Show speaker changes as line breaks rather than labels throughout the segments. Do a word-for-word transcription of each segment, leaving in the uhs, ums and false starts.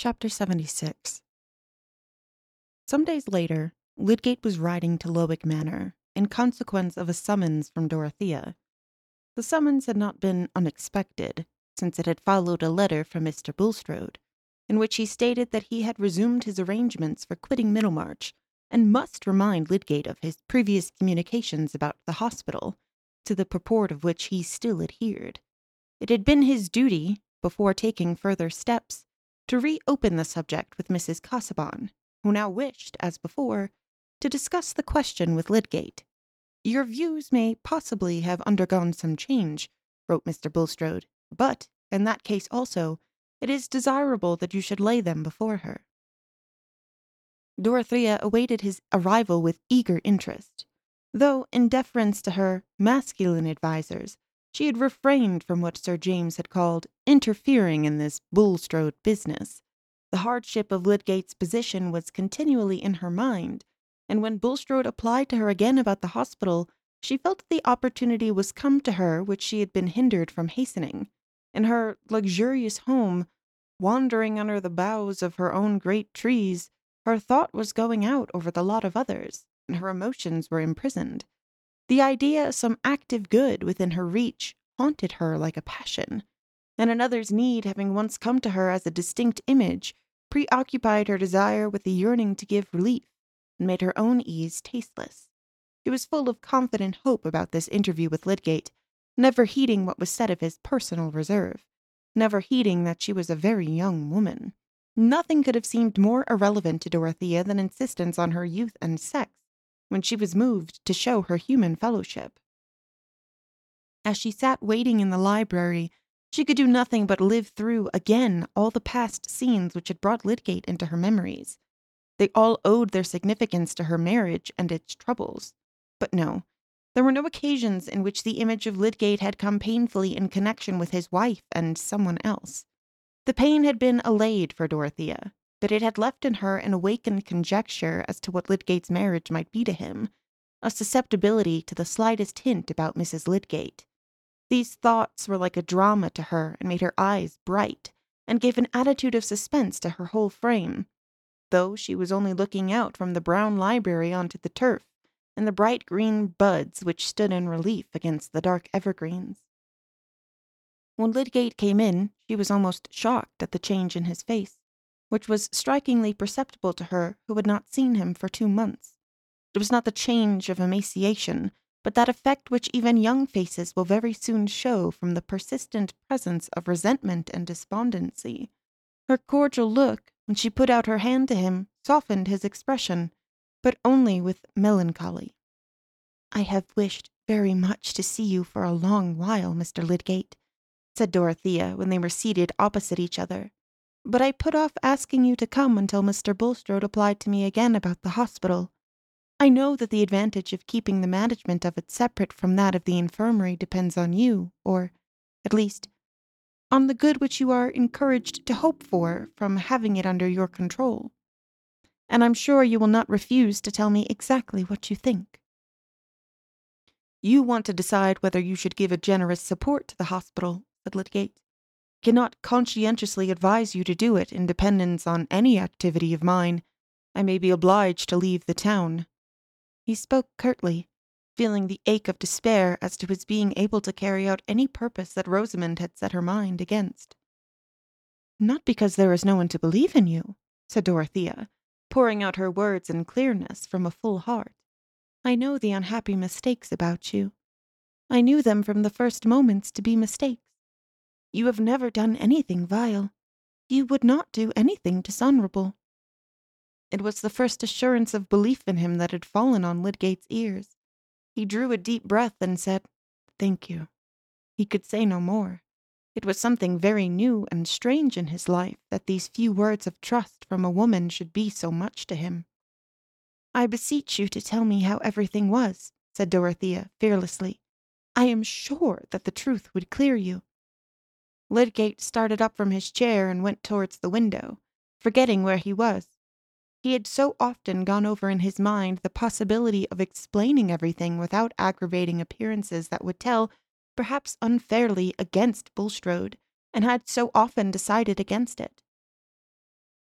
Chapter seventy-six. Some days later, Lydgate was riding to Lowick Manor, in consequence of a summons from Dorothea. The summons had not been unexpected, since it had followed a letter from Mister Bulstrode, in which he stated that he had resumed his arrangements for quitting Middlemarch, and must remind Lydgate of his previous communications about the hospital, to the purport of which he still adhered. It had been his duty, before taking further steps, to reopen the subject with Missus Casaubon, who now wished, as before, to discuss the question with Lydgate. "Your views may possibly have undergone some change," wrote Mister Bulstrode, "but, in that case also, it is desirable that you should lay them before her." Dorothea awaited his arrival with eager interest, though, in deference to her masculine advisers, she had refrained from what Sir James had called interfering in this Bulstrode business. The hardship of Lydgate's position was continually in her mind, and when Bulstrode applied to her again about the hospital, she felt that the opportunity was come to her which she had been hindered from hastening. In her luxurious home, wandering under the boughs of her own great trees, her thought was going out over the lot of others, and her emotions were imprisoned. The idea of some active good within her reach haunted her like a passion, and another's need having once come to her as a distinct image, preoccupied her desire with the yearning to give relief, and made her own ease tasteless. She was full of confident hope about this interview with Lydgate, never heeding what was said of his personal reserve, never heeding that she was a very young woman. Nothing could have seemed more irrelevant to Dorothea than insistence on her youth and sex, when she was moved to show her human fellowship. As she sat waiting in the library, she could do nothing but live through again all the past scenes which had brought Lydgate into her memories. They all owed their significance to her marriage and its troubles. But no, there were no occasions in which the image of Lydgate had come painfully in connection with his wife and someone else. The pain had been allayed for Dorothea, but it had left in her an awakened conjecture as to what Lydgate's marriage might be to him, a susceptibility to the slightest hint about Missus Lydgate. These thoughts were like a drama to her and made her eyes bright, and gave an attitude of suspense to her whole frame, though she was only looking out from the brown library onto the turf and the bright green buds which stood in relief against the dark evergreens. When Lydgate came in, she was almost shocked at the change in his face, which was strikingly perceptible to her who had not seen him for two months. It was not the change of emaciation, but that effect which even young faces will very soon show from the persistent presence of resentment and despondency. Her cordial look, when she put out her hand to him, softened his expression, but only with melancholy. "I have wished very much to see you for a long while, Mister Lydgate," said Dorothea when they were seated opposite each other, "but I put off asking you to come until Mister Bulstrode applied to me again about the hospital. I know that the advantage of keeping the management of it separate from that of the infirmary depends on you, or, at least, on the good which you are encouraged to hope for from having it under your control. And I'm sure you will not refuse to tell me exactly what you think." "You want to decide whether you should give a generous support to the hospital," said Lydgate. "I cannot conscientiously advise you to do it in dependence on any activity of mine. I may be obliged to leave the town." He spoke curtly, feeling the ache of despair as to his being able to carry out any purpose that Rosamond had set her mind against. "Not because there is no one to believe in you," said Dorothea, pouring out her words in clearness from a full heart. "I know the unhappy mistakes about you. I knew them from the first moments to be mistakes. You have never done anything vile. You would not do anything dishonorable." It was the first assurance of belief in him that had fallen on Lydgate's ears. He drew a deep breath and said, "Thank you." He could say no more. It was something very new and strange in his life that these few words of trust from a woman should be so much to him. "I beseech you to tell me how everything was," said Dorothea fearlessly. "I am sure that the truth would clear you." Lydgate started up from his chair and went towards the window, forgetting where he was. He had so often gone over in his mind the possibility of explaining everything without aggravating appearances that would tell, perhaps unfairly, against Bulstrode, and had so often decided against it.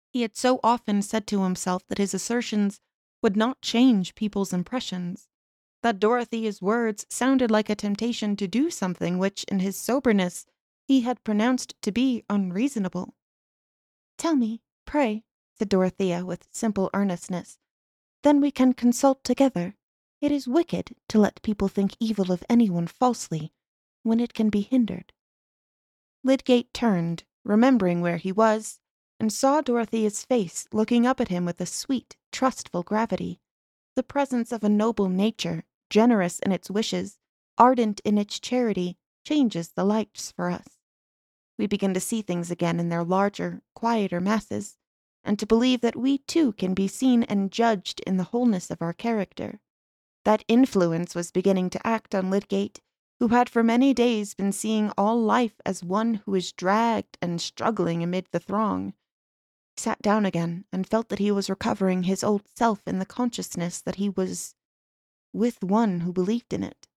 He had so often said to himself that his assertions would not change people's impressions, that Dorothea's words sounded like a temptation to do something which, in his soberness, he had pronounced to be unreasonable. "Tell me, pray," said Dorothea with simple earnestness. "Then we can consult together. It is wicked to let people think evil of anyone falsely, when it can be hindered." Lydgate turned, remembering where he was, and saw Dorothea's face looking up at him with a sweet, trustful gravity, the presence of a noble nature, generous in its wishes, ardent in its charity, changes the lights for us. We begin to see things again in their larger, quieter masses, and to believe that we too can be seen and judged in the wholeness of our character. That influence was beginning to act on Lydgate, who had for many days been seeing all life as one who is dragged and struggling amid the throng. He sat down again and felt that he was recovering his old self in the consciousness that he was with one who believed in it.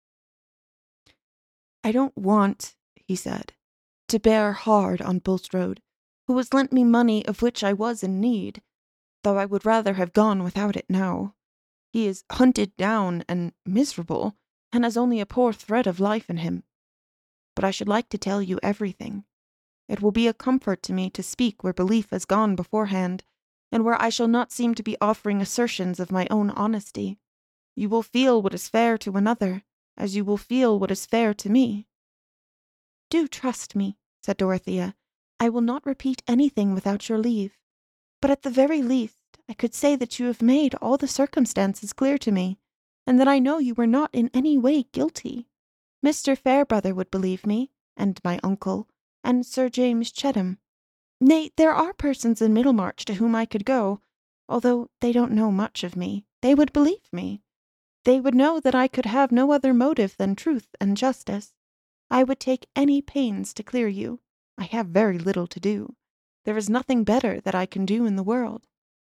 "I don't want," he said, "to bear hard on Bulstrode, who has lent me money of which I was in need, though I would rather have gone without it now. He is hunted down and miserable, and has only a poor thread of life in him. But I should like to tell you everything. It will be a comfort to me to speak where belief has gone beforehand, and where I shall not seem to be offering assertions of my own honesty. You will feel what is fair to another, as you will feel what is fair to me." "Do trust me," said Dorothea. "I will not repeat anything without your leave. But at the very least, I could say that you have made all the circumstances clear to me, and that I know you were not in any way guilty. Mister Fairbrother would believe me, and my uncle, and Sir James Chetham. Nay, there are persons in Middlemarch to whom I could go, although they don't know much of me. They would believe me. They would know that I could have no other motive than truth and justice. I would take any pains to clear you. I have very little to do. There is nothing better that I can do in the world."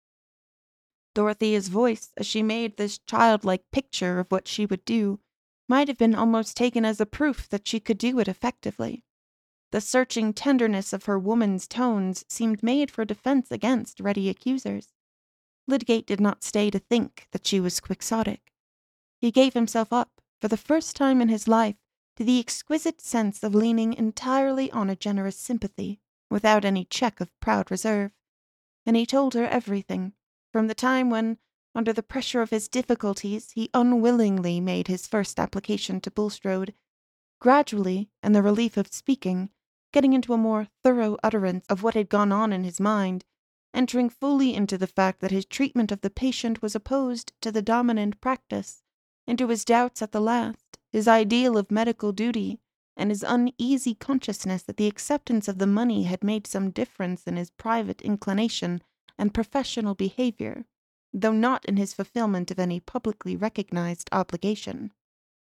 Dorothea's voice, as she made this childlike picture of what she would do, might have been almost taken as a proof that she could do it effectively. The searching tenderness of her woman's tones seemed made for defense against ready accusers. Lydgate did not stay to think that she was quixotic. He gave himself up, for the first time in his life, to the exquisite sense of leaning entirely on a generous sympathy, without any check of proud reserve, and he told her everything, from the time when, under the pressure of his difficulties, he unwillingly made his first application to Bulstrode, gradually, in the relief of speaking, getting into a more thorough utterance of what had gone on in his mind, entering fully into the fact that his treatment of the patient was opposed to the dominant practice, into his doubts at the last, his ideal of medical duty, and his uneasy consciousness that the acceptance of the money had made some difference in his private inclination and professional behavior, though not in his fulfillment of any publicly recognized obligation.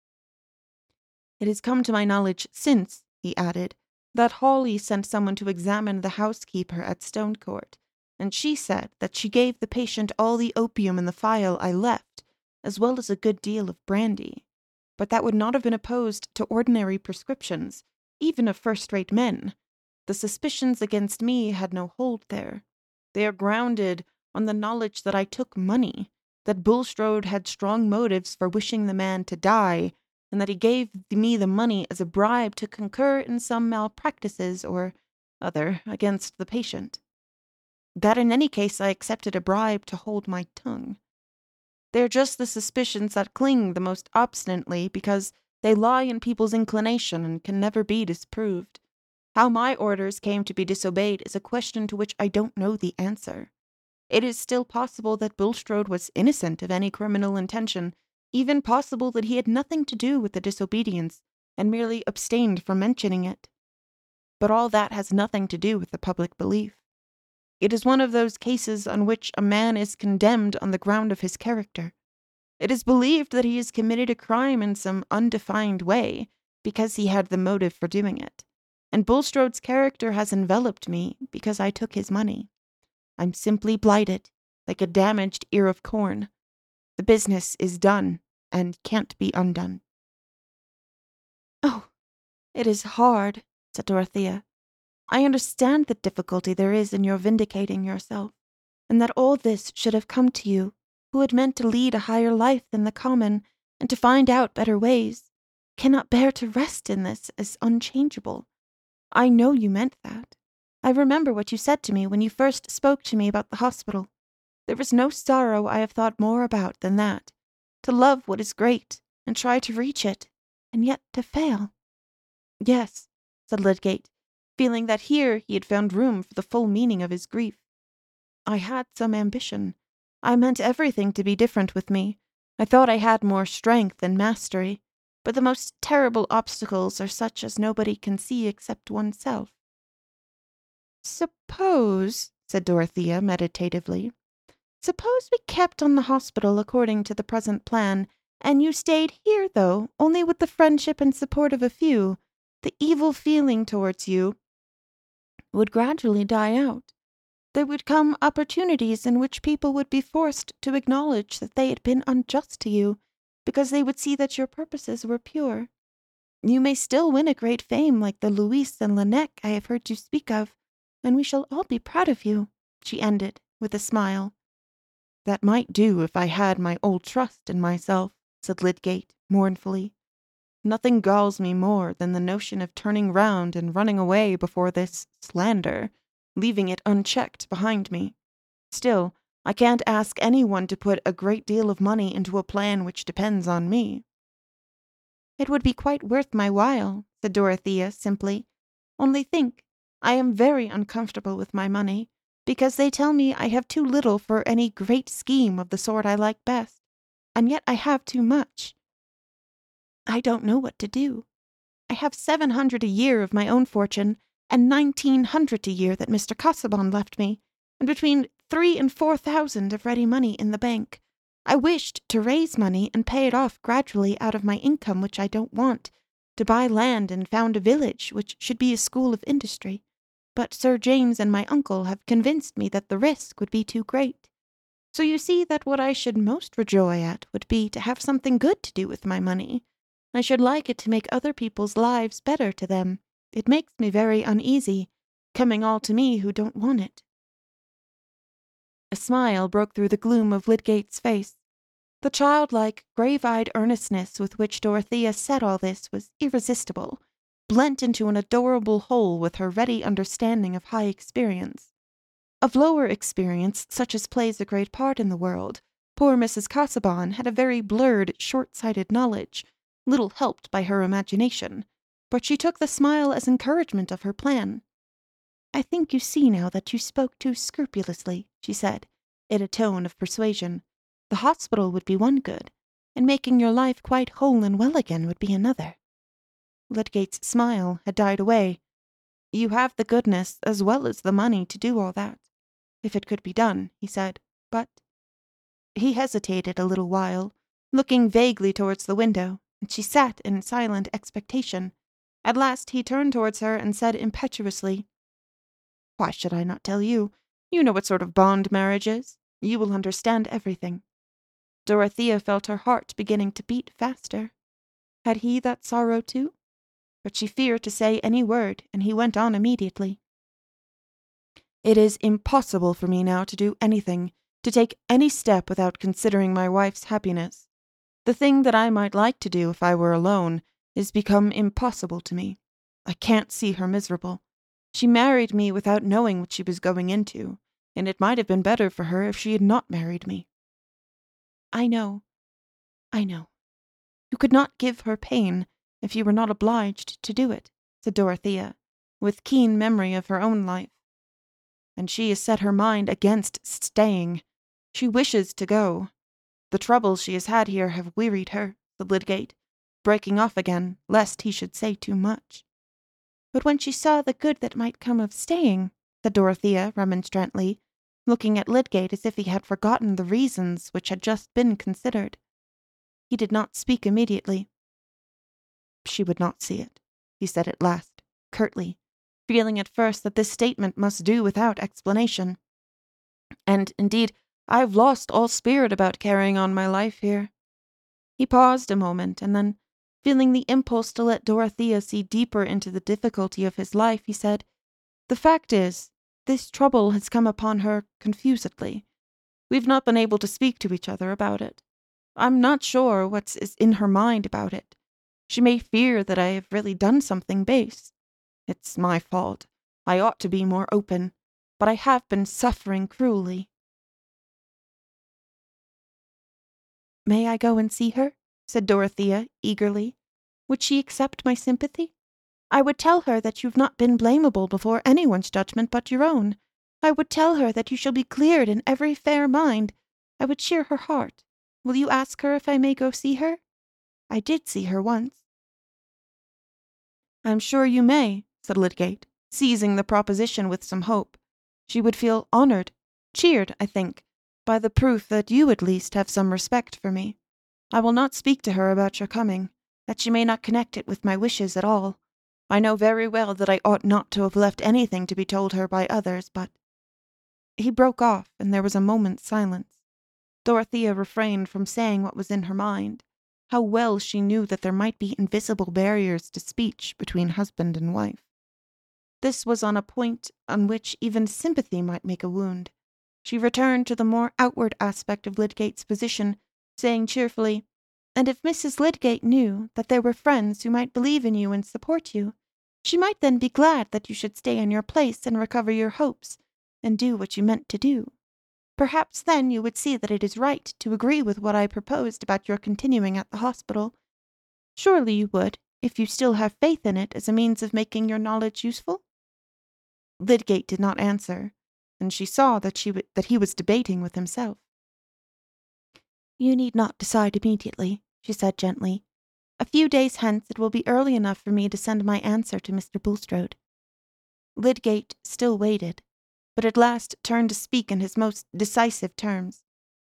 "It has come to my knowledge since," he added, "that Hawley sent someone to examine the housekeeper at Stonecourt, and she said that she gave the patient all the opium in the phial I left, as well as a good deal of brandy. But that would not have been opposed to ordinary prescriptions, even of first-rate men. The suspicions against me had no hold there. They are grounded on the knowledge that I took money, that Bulstrode had strong motives for wishing the man to die, and that he gave me the money as a bribe to concur in some malpractices or other against the patient. That in any case I accepted a bribe to hold my tongue. They are just the suspicions that cling the most obstinately because they lie in people's inclination and can never be disproved. How my orders came to be disobeyed is a question to which I don't know the answer. It is still possible that Bulstrode was innocent of any criminal intention, even possible that he had nothing to do with the disobedience, and merely abstained from mentioning it. But all that has nothing to do with the public belief. It is one of those cases on which a man is condemned on the ground of his character. It is believed that he has committed a crime in some undefined way, because he had the motive for doing it. And Bulstrode's character has enveloped me because I took his money. I'm simply blighted, like a damaged ear of corn. The business is done, and can't be undone." "Oh, it is hard," said Dorothea. I understand the difficulty there is in your vindicating yourself, and that all this should have come to you, who had meant to lead a higher life than the common, and to find out better ways, cannot bear to rest in this as unchangeable. I know you meant that. I remember what you said to me when you first spoke to me about the hospital. There is no sorrow I have thought more about than that, to love what is great, and try to reach it, and yet to fail. Yes, said Lydgate, feeling that here he had found room for the full meaning of his grief. I had some ambition. I meant everything to be different with me. I thought I had more strength and mastery, but the most terrible obstacles are such as nobody can see except oneself. Suppose, said Dorothea meditatively, suppose we kept on the hospital according to the present plan, and you stayed here, though, only with the friendship and support of a few, the evil feeling towards you would gradually die out. There would come opportunities in which people would be forced to acknowledge that they had been unjust to you, because they would see that your purposes were pure. You may still win a great fame like the Louis and Laennec I have heard you speak of, and we shall all be proud of you, she ended, with a smile. That might do if I had my old trust in myself, said Lydgate, mournfully. Nothing galls me more than the notion of turning round and running away before this slander, leaving it unchecked behind me. Still, I can't ask anyone to put a great deal of money into a plan which depends on me. It would be quite worth my while, said Dorothea simply. Only think, I am very uncomfortable with my money, because they tell me I have too little for any great scheme of the sort I like best, and yet I have too much. I don't know what to do. I have seven hundred a year of my own fortune, and nineteen hundred a year that Mister Casaubon left me, and between three and four thousand of ready money in the bank. I wished to raise money and pay it off gradually out of my income, which I don't want, to buy land and found a village which should be a school of industry. But Sir James and my uncle have convinced me that the risk would be too great. So you see that what I should most rejoice at would be to have something good to do with my money. I should like it to make other people's lives better to them. It makes me very uneasy, coming all to me who don't want it. A smile broke through the gloom of Lydgate's face. The childlike, grave-eyed earnestness with which Dorothea said all this was irresistible, blent into an adorable whole with her ready understanding of high experience. Of lower experience, such as plays a great part in the world, poor Missus Casaubon had a very blurred, short-sighted knowledge, little helped by her imagination, but she took the smile as encouragement of her plan. I think you see now that you spoke too scrupulously, she said, in a tone of persuasion. The hospital would be one good, and making your life quite whole and well again would be another. Lydgate's smile had died away. You have the goodness as well as the money to do all that, if it could be done, he said, but— He hesitated a little while, looking vaguely towards the window, and she sat in silent expectation. At last he turned towards her and said impetuously, Why should I not tell you? You know what sort of bond marriage is. You will understand everything. Dorothea felt her heart beginning to beat faster. Had he that sorrow too? But she feared to say any word, and he went on immediately. It is impossible for me now to do anything, to take any step without considering my wife's happiness. The thing that I might like to do if I were alone is become impossible to me. I can't see her miserable. She married me without knowing what she was going into, and it might have been better for her if she had not married me. I know, I know. You could not give her pain if you were not obliged to do it, said Dorothea, with keen memory of her own life. And she has set her mind against staying. She wishes to go. The troubles she has had here have wearied her, said Lydgate, breaking off again, lest he should say too much. But when she saw the good that might come of staying, said Dorothea remonstrantly, looking at Lydgate as if he had forgotten the reasons which had just been considered. He did not speak immediately. She would not see it, he said at last, curtly, feeling at first that this statement must do without explanation. And, indeed, I have lost all spirit about carrying on my life here. He paused a moment, and then, feeling the impulse to let Dorothea see deeper into the difficulty of his life, he said, The fact is, this trouble has come upon her confusedly. We've not been able to speak to each other about it. I'm not sure what is in her mind about it. She may fear that I have really done something base. It's my fault. I ought to be more open, but I have been suffering cruelly." "May I go and see her?" said Dorothea, eagerly. "Would she accept my sympathy? I would tell her that you've not been blamable before anyone's judgment but your own. I would tell her that you shall be cleared in every fair mind. I would cheer her heart. Will you ask her if I may go see her? I did see her once." "I'm sure you may," said Lydgate, seizing the proposition with some hope. "She would feel honoured, cheered, I think, by the proof that you at least have some respect for me. I will not speak to her about your coming, that she may not connect it with my wishes at all. I know very well that I ought not to have left anything to be told her by others, but—" He broke off, and there was a moment's silence. Dorothea refrained from saying what was in her mind. How well she knew that there might be invisible barriers to speech between husband and wife. This was on a point on which even sympathy might make a wound. She returned to the more outward aspect of Lydgate's position, saying cheerfully, "And if Missus Lydgate knew that there were friends who might believe in you and support you, she might then be glad that you should stay in your place and recover your hopes, and do what you meant to do. Perhaps then you would see that it is right to agree with what I proposed about your continuing at the hospital. Surely you would, if you still have faith in it as a means of making your knowledge useful?" Lydgate did not answer, and she saw that, she w- that he was debating with himself. "You need not decide immediately," she said gently. "A few days hence it will be early enough for me to send my answer to Mister Bulstrode." Lydgate still waited, but at last turned to speak in his most decisive terms.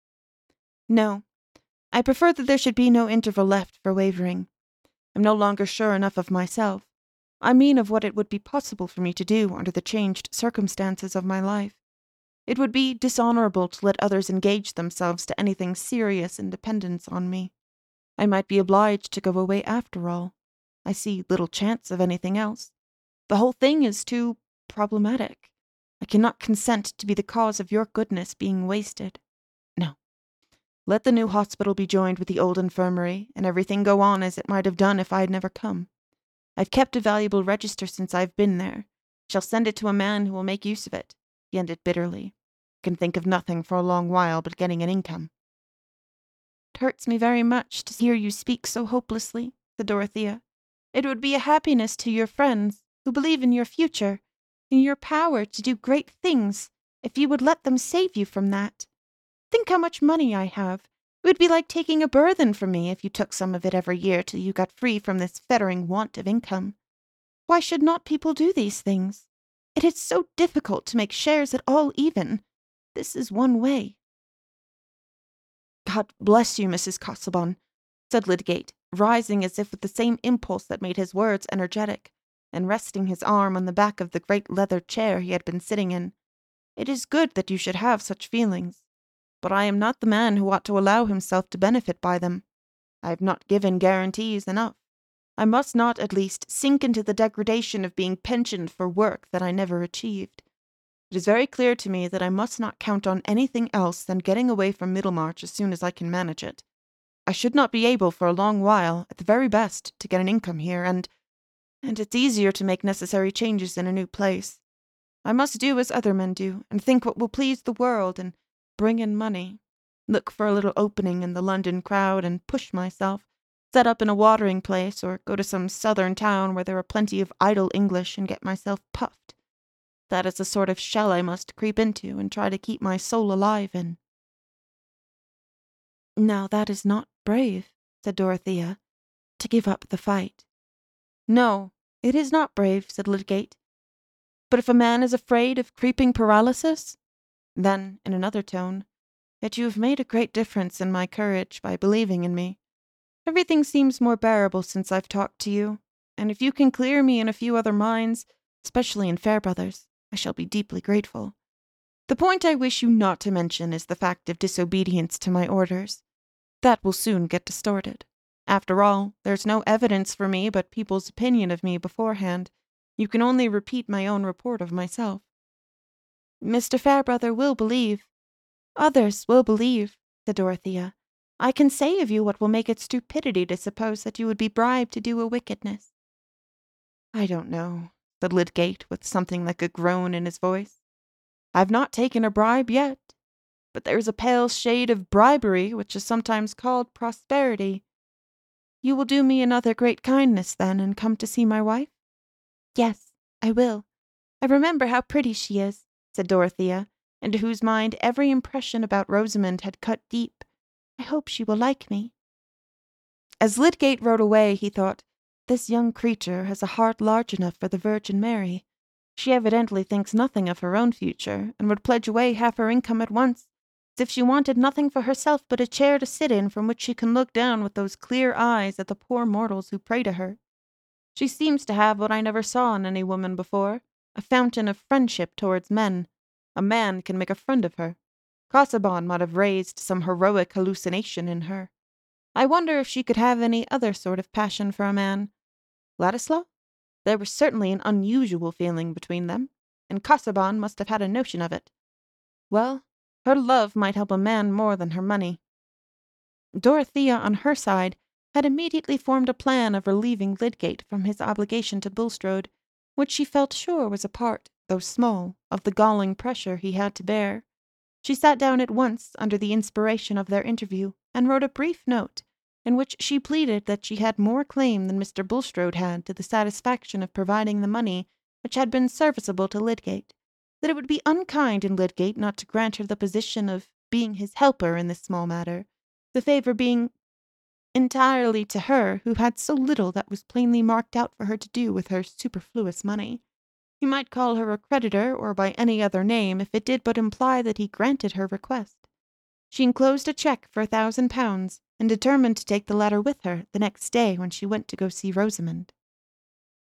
"No, I prefer that there should be no interval left for wavering. I'm no longer sure enough of myself. I mean of what it would be possible for me to do under the changed circumstances of my life. It would be dishonourable to let others engage themselves to anything serious in dependence on me. I might be obliged to go away after all. I see little chance of anything else. The whole thing is too problematic. I cannot consent to be the cause of your goodness being wasted. No. Let the new hospital be joined with the old infirmary, and everything go on as it might have done if I had never come. I've kept a valuable register since I've been there. Shall send it to a man who will make use of it," he ended bitterly. "I can think of nothing for a long while but getting an income." "It hurts me very much to hear you speak so hopelessly," said Dorothea. "It would be a happiness to your friends, who believe in your future, in your power to do great things, if you would let them save you from that. Think how much money I have. It would be like taking a burthen from me if you took some of it every year till you got free from this fettering want of income. Why should not people do these things? It is so difficult to make shares at all even. This is one way." "God bless you, Missus Casaubon," said Lydgate, rising as if with the same impulse that made his words energetic, and resting his arm on the back of the great leather chair he had been sitting in. "It is good that you should have such feelings. But I am not the man who ought to allow himself to benefit by them. I have not given guarantees enough. I must not, at least, sink into the degradation of being pensioned for work that I never achieved. It is very clear to me that I must not count on anything else than getting away from Middlemarch as soon as I can manage it. I should not be able for a long while, at the very best, to get an income here, and and it's easier to make necessary changes in a new place. I must do as other men do, and think what will please the world, and bring in money. Look for a little opening in the London crowd, and push myself, set up in a watering place, or go to some southern town where there are plenty of idle English, and get myself puffed. That is the sort of shell I must creep into, and try to keep my soul alive in." "Now that is not brave," said Dorothea, "to give up the fight." "No, it is not brave," said Lydgate. "But if a man is afraid of creeping paralysis—" Then, in another tone, "Yet you have made a great difference in my courage by believing in me. Everything seems more bearable since I've talked to you, and if you can clear me in a few other minds, especially in Fairbrother's, I shall be deeply grateful. The point I wish you not to mention is the fact of disobedience to my orders. That will soon get distorted. After all, there's no evidence for me but people's opinion of me beforehand, You can only repeat my own report of myself." "Mister Fairbrother will believe. Others will believe," said Dorothea. "I can say of you what will make it stupidity to suppose that you would be bribed to do a wickedness." "I don't know," said Lydgate, with something like a groan in his voice. "I've not taken a bribe yet, but there's a pale shade of bribery which is sometimes called prosperity." "You will do me another great kindness, then, and come to see my wife?" "Yes, I will. I remember how pretty she is," said Dorothea, into whose mind every impression about Rosamond had cut deep. "I hope she will like me." As Lydgate rode away, he thought, "This young creature has a heart large enough for the Virgin Mary. She evidently thinks nothing of her own future, and would pledge away half her income at once, as if she wanted nothing for herself but a chair to sit in from which she can look down with those clear eyes at the poor mortals who pray to her. She seems to have what I never saw in any woman before, a fountain of friendship towards men. A man can make a friend of her. Casaubon might have raised some heroic hallucination in her. I wonder if she could have any other sort of passion for a man. Ladislaw? There was certainly an unusual feeling between them, and Casaubon must have had a notion of it. Well, her love might help a man more than her money." Dorothea, on her side, had immediately formed a plan of relieving Lydgate from his obligation to Bulstrode, which she felt sure was a part, though small, of the galling pressure he had to bear. She sat down at once under the inspiration of their interview, and wrote a brief note, in which she pleaded that she had more claim than Mister Bulstrode had to the satisfaction of providing the money which had been serviceable to Lydgate, that it would be unkind in Lydgate not to grant her the position of being his helper in this small matter, the favour being entirely to her who had so little that was plainly marked out for her to do with her superfluous money. He might call her a creditor or by any other name if it did but imply that he granted her request. She enclosed a cheque for a thousand pounds, and determined to take the letter with her the next day when she went to go see Rosamond.